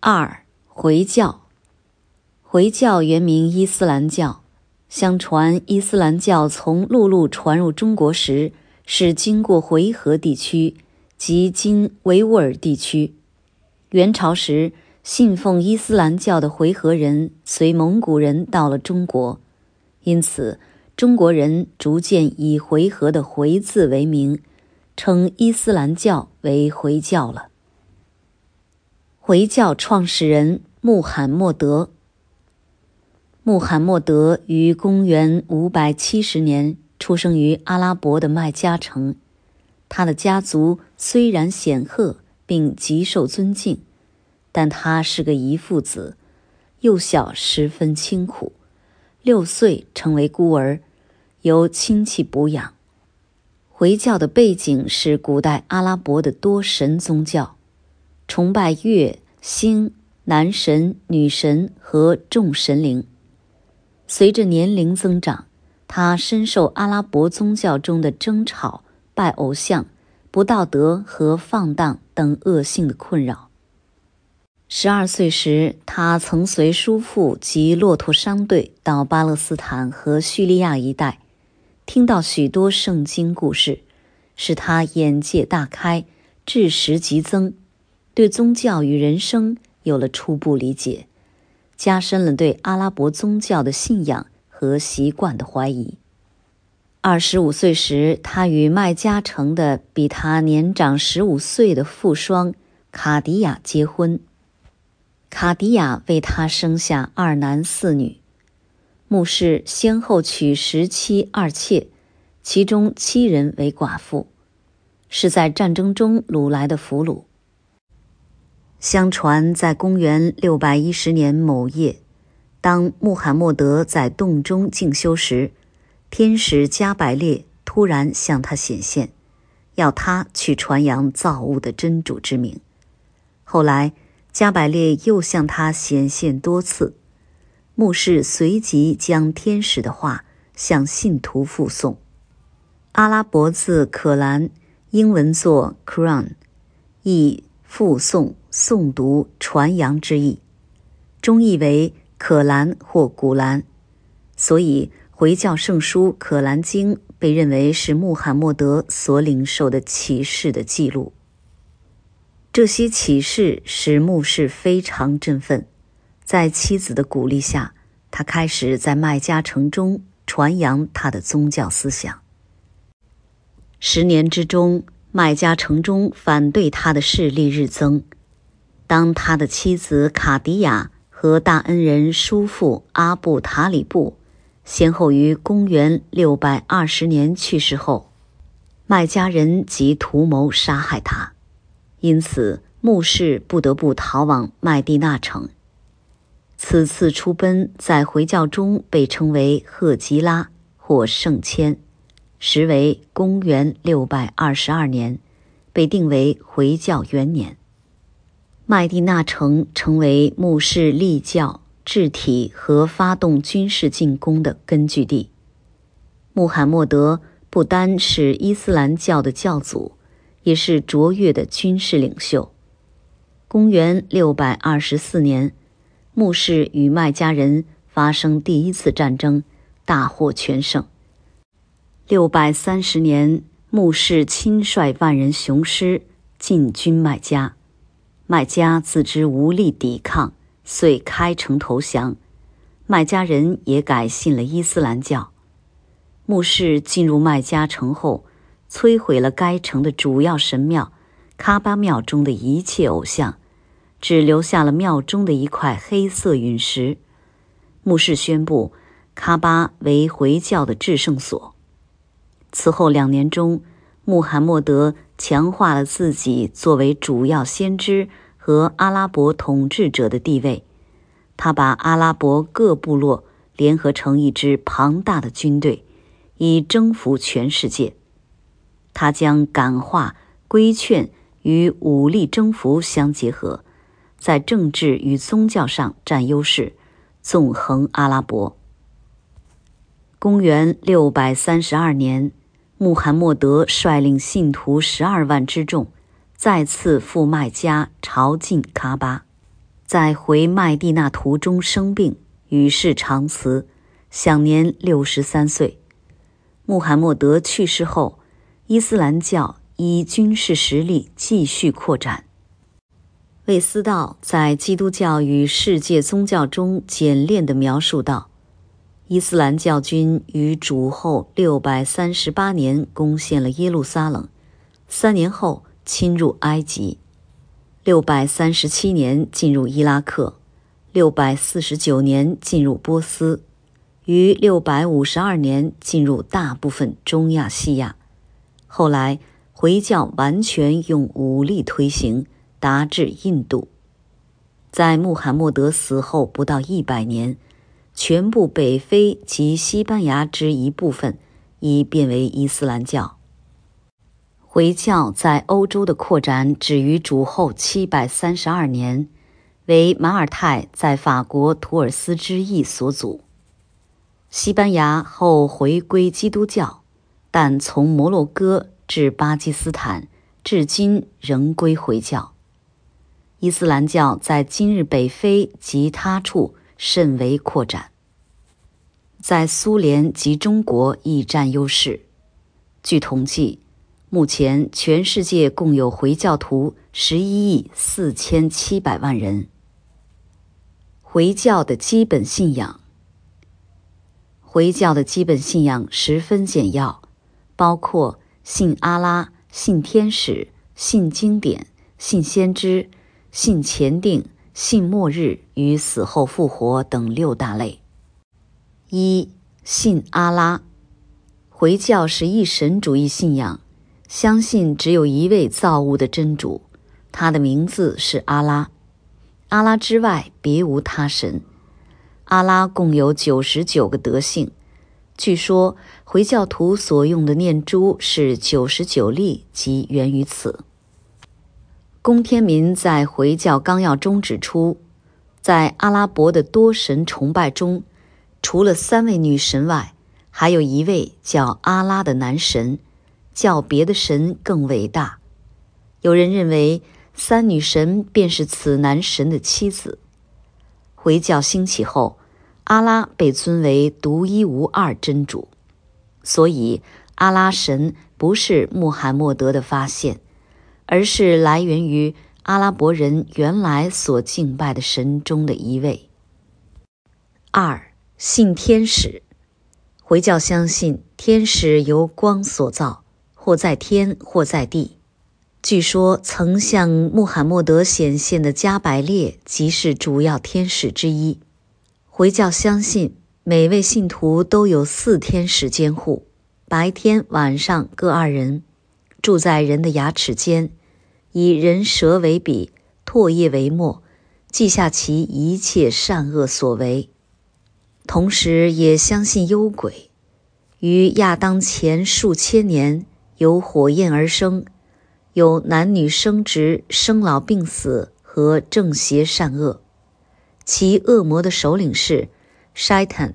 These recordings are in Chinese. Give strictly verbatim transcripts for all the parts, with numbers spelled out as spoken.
二、回教。回教原名伊斯兰教，相传伊斯兰教从陆路传入中国时，是经过回纥地区及今维吾尔地区。元朝时，信奉伊斯兰教的回纥人随蒙古人到了中国，因此中国人逐渐以回纥的回字为名，称伊斯兰教为回教了。回教创始人穆罕默德。穆罕默德于公元五百七十年出生于阿拉伯的麦加城，他的家族虽然显赫并极受尊敬，但他是个遗腹子，幼小十分清苦，六岁成为孤儿，由亲戚补养。回教的背景是古代阿拉伯的多神宗教，崇拜月、星、男神、女神和众神灵。随着年龄增长，他深受阿拉伯宗教中的争吵、拜偶像、不道德和放荡等恶性的困扰。十二岁时，他曾随叔父及骆驼商队到巴勒斯坦和叙利亚一带，听到许多圣经故事，使他眼界大开，知识极增，对宗教与人生有了初步理解，加深了对阿拉伯宗教的信仰和习惯的怀疑。二十五岁时，他与麦加城的比他年长十五岁的父双卡迪亚结婚。卡迪亚为他生下二男四女，穆氏先后娶十妻二妾，其中七人为寡妇，是在战争中掳来的俘虏。相传在公元六百一十年某夜，当穆罕默德在洞中静修时，天使加百列突然向他显现，要他去传扬造物的真主之名。后来加百列又向他显现多次，穆氏随即将天使的话向信徒复诵。阿拉伯字可兰，英文作 Quran， 意复诵、诵读、传扬之意，中译为可兰或古兰，所以回教圣书可兰经被认为是穆罕默德所领受的启示的记录。这些启示使穆氏非常振奋，在妻子的鼓励下，他开始在麦加城中传扬他的宗教思想。十年之中，麦加城中反对他的势力日增。当他的妻子卡迪亚和大恩人叔父阿布塔里布先后于公元六百二十年去世后，麦加人即图谋杀害他，因此穆氏不得不逃往麦地那城。此次出奔在回教中被称为赫吉拉或圣迁，时为公元六百二十二年，被定为回教元年。麦地那城成为穆氏立教、治体和发动军事进攻的根据地。穆罕默德不单是伊斯兰教的教祖，也是卓越的军事领袖。公元六百二十四年，穆氏与麦加人发生第一次战争，大获全胜。六百三十年，穆氏亲率万人雄师进军麦加，麦加自知无力抵抗，遂开城投降。麦加人也改信了伊斯兰教。穆氏进入麦加城后，摧毁了该城的主要神庙喀巴庙中的一切偶像，只留下了庙中的一块黑色陨石。穆氏宣布喀巴为回教的至圣所。此后两年中，穆罕默德强化了自己作为主要先知和阿拉伯统治者的地位。他把阿拉伯各部落联合成一支庞大的军队，以征服全世界。他将感化、规劝与武力征服相结合，在政治与宗教上占优势，纵横阿拉伯。公元六百三十二年，穆罕默德率领信徒十二万之众，再次赴麦加朝觐喀巴。 在回麦地那途中生病，与世长辞，享年六十三岁。穆罕默德去世后，伊斯兰教以军事实力继续扩展。魏思道在《基督教与世界宗教》中简练地描述道，伊斯兰教军于主后六百三十八年攻陷了耶路撒冷，三年后侵入埃及，六百三十七年进入伊拉克，六百四十九年进入波斯，于六百五十二年进入大部分中亚西亚。后来回教完全用武力推行，达至印度。在穆罕默德死后不到一百年，全部北非及西班牙之一部分已变为伊斯兰教。回教在欧洲的扩展止于主后七百三十二年，为马尔泰在法国图尔斯之役所阻。西班牙后回归基督教，但从摩洛哥至巴基斯坦，至今仍归回教。伊斯兰教在今日北非及他处甚为扩展，在苏联及中国亦占优势。据统计，目前全世界共有回教徒十一亿四千七百万人。回教的基本信仰。回教的基本信仰十分简要，包括信阿拉、信天使、信经典、信先知、信前定、信末日与死后复活等六大类。一、信阿拉。回教是一神主义信仰，相信只有一位造物的真主，他的名字是阿拉，阿拉之外别无他神。阿拉共有九十九个德性，据说回教徒所用的念珠是九十九粒，即源于此。龚天民在回教纲要中指出，在阿拉伯的多神崇拜中，除了三位女神外，还有一位叫阿拉的男神，较别的神更伟大。有人认为三女神便是此男神的妻子。回教兴起后，阿拉被尊为独一无二真主，所以阿拉神不是穆罕默德的发现，而是来源于阿拉伯人原来所敬拜的神中的一位。二、信天使。回教相信天使由光所造，或在天或在地。据说曾向穆罕默德显现的加百列即是主要天使之一。回教相信每位信徒都有四天使监护，白天晚上各二人，住在人的牙齿间，以人舌为笔，唾液为墨，记下其一切善恶所为。同时也相信幽鬼，于亚当前数千年由火焰而生，有男女生殖、生老病死和正邪善恶。其恶魔的首领是 Shaitan。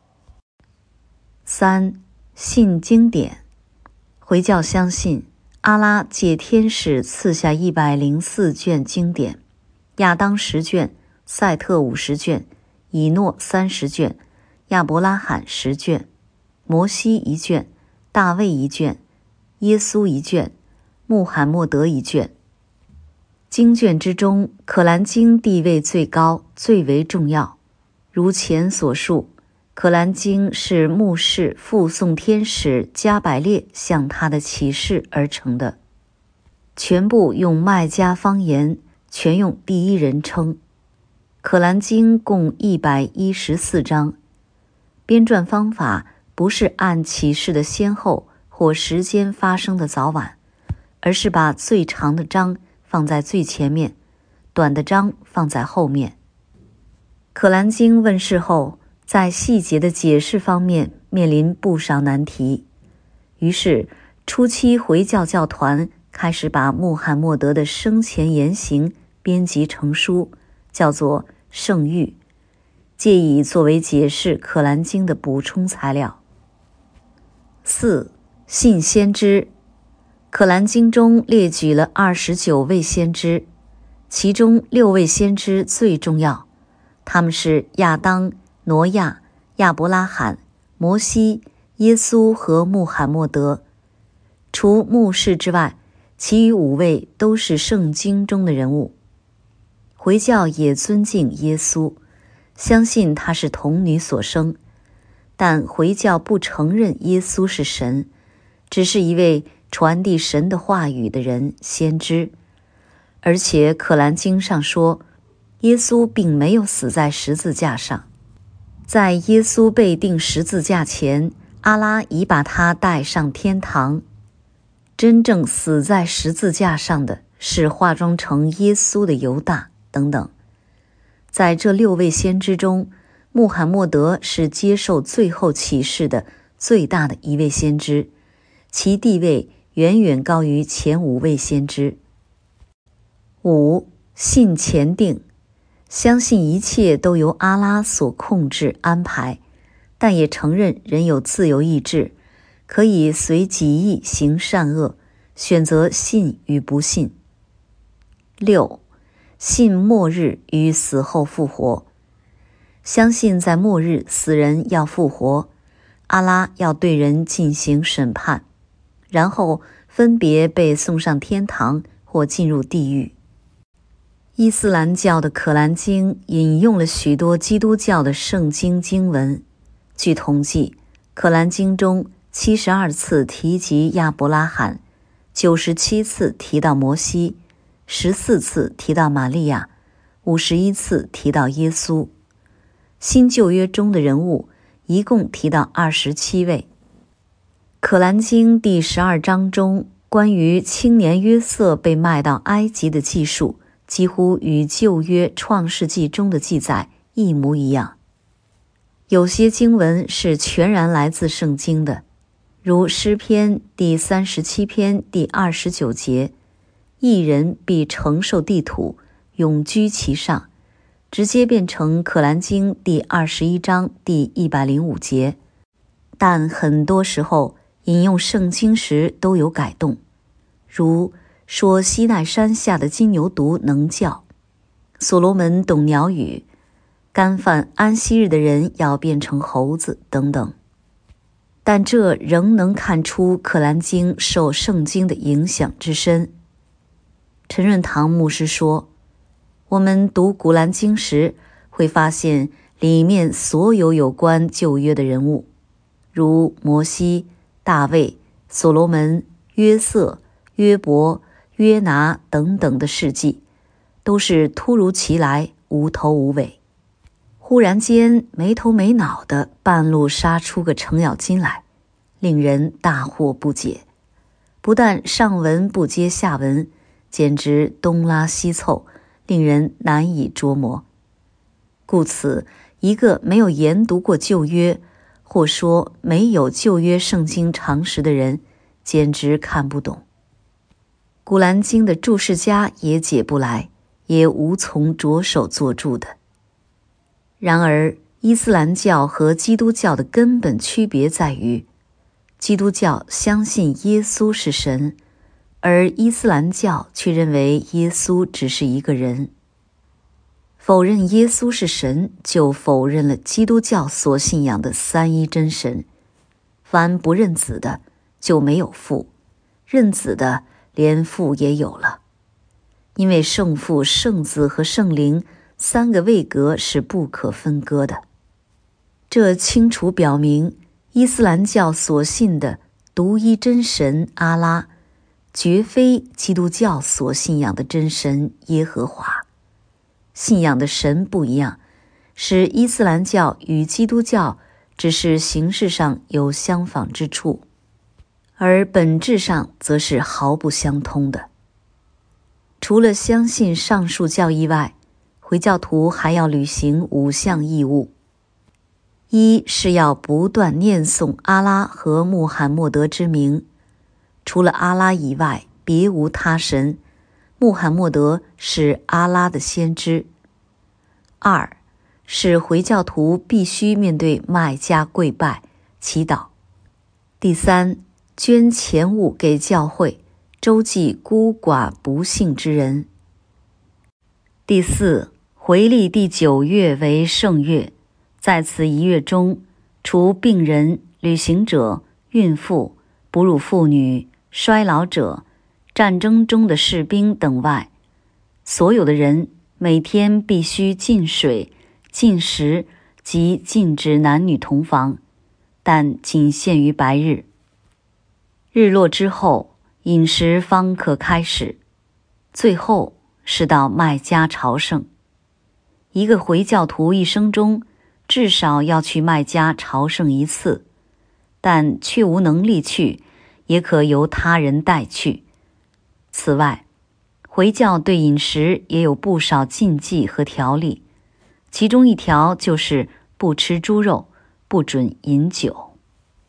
三、信经典。回教相信阿拉借天使赐下一百零四卷经典，亚当十卷，赛特五十卷，以诺三十卷，亚伯拉罕十卷，摩西一卷，大卫一卷，耶稣一卷，穆罕默德一卷。经卷之中，可兰经地位最高，最为重要。如前所述，可兰经是穆氏附送天使加百列向他的启示而成的，全部用麦加方言，全用第一人称。可兰经共一百一十四章，编撰方法不是按启示的先后或时间发生的早晚，而是把最长的章放在最前面，短的章放在后面。可兰经问世后，在细节的解释方面面临不少难题，于是初期回教教团开始把穆罕默德的生前言行编辑成书，叫做《圣谕》，借以作为解释可兰经的补充材料。四、信先知。可兰经中列举了二十九位先知， 其中六位先知最重要，他们是亚当、挪亚、亚伯拉罕、摩西、耶稣和穆罕默德。除牧士之外，其余五位都是圣经中的人物。回教也尊敬耶稣，相信他是童女所生，但回教不承认耶稣是神，只是一位传递神的话语的人，先知。而且可兰经上说，耶稣并没有死在十字架上。在耶稣被钉十字架前，阿拉已把他带上天堂。真正死在十字架上的是化妆成耶稣的犹大等等。在这六位先知中，穆罕默德是接受最后启示的最大的一位先知，其地位远远高于前五位先知。五、信前定，相信一切都由阿拉所控制安排，但也承认人有自由意志，可以随己意行善恶，选择信与不信。六、信末日与死后复活，相信在末日死人要复活，阿拉要对人进行审判，然后分别被送上天堂或进入地狱。伊斯兰教的可兰经引用了许多基督教的圣经经文。据统计，可兰经中七十二次提及亚伯拉罕，九十七次提到摩西，十四次提到玛利亚，五十一次提到耶稣。新旧约中的人物一共提到二十七位。可兰经第十二章中关于青年约瑟被卖到埃及的记述，几乎与旧约创世纪中的记载一模一样。有些经文是全然来自圣经的，如诗篇第三十七篇第二十九节，一人必承受地土，永居其上，直接变成可兰经第二十一章第一百零五节。但很多时候引用圣经时都有改动，如说西奈山下的金牛犊能叫，所罗门懂鸟语，干犯安息日的人要变成猴子等等。但这仍能看出可兰经受圣经的影响之深。陈润堂牧师说，我们读古兰经时会发现里面所有有关旧约的人物，如摩西、大卫、所罗门、约瑟、约伯、约拿等等的事迹，都是突如其来，无头无尾，忽然间没头没脑的半路杀出个程咬金来，令人大惑不解。不但上文不接下文，简直东拉西凑，令人难以捉摸。故此，一个没有研读过旧约，或说没有旧约圣经常识的人，简直看不懂。古兰经的注释家也解不来，也无从着手作注的。然而，伊斯兰教和基督教的根本区别在于，基督教相信耶稣是神，而伊斯兰教却认为耶稣只是一个人。否认耶稣是神，就否认了基督教所信仰的三一真神。凡不认子的，就没有父；认子的，连父也有了。因为圣父、圣子和圣灵三个位格是不可分割的。这清楚表明，伊斯兰教所信的独一真神阿拉，绝非基督教所信仰的真神耶和华。信仰的神不一样，使伊斯兰教与基督教只是形式上有相仿之处，而本质上则是毫不相通的。除了相信上述教义外，回教徒还要履行五项义务。一是要不断念诵阿拉和穆罕默德之名，除了阿拉以外，别无他神，穆罕默德是阿拉的先知。二是回教徒必须面对麦加跪拜、祈祷。第三，捐钱物给教会，周济孤寡不幸之人。 第四，回历第九月为圣月，在此一月中，除病人、旅行者、孕妇、哺乳妇女、衰老者、战争中的士兵等外，所有的人每天必须禁水、禁食及禁止男女同房，但仅限于白日。日落之后，饮食方可开始，最后是到麦加朝圣。一个回教徒一生中至少要去麦加朝圣一次，但却无能力去，也可由他人带去。此外，回教对饮食也有不少禁忌和条例，其中一条就是不吃猪肉，不准饮酒。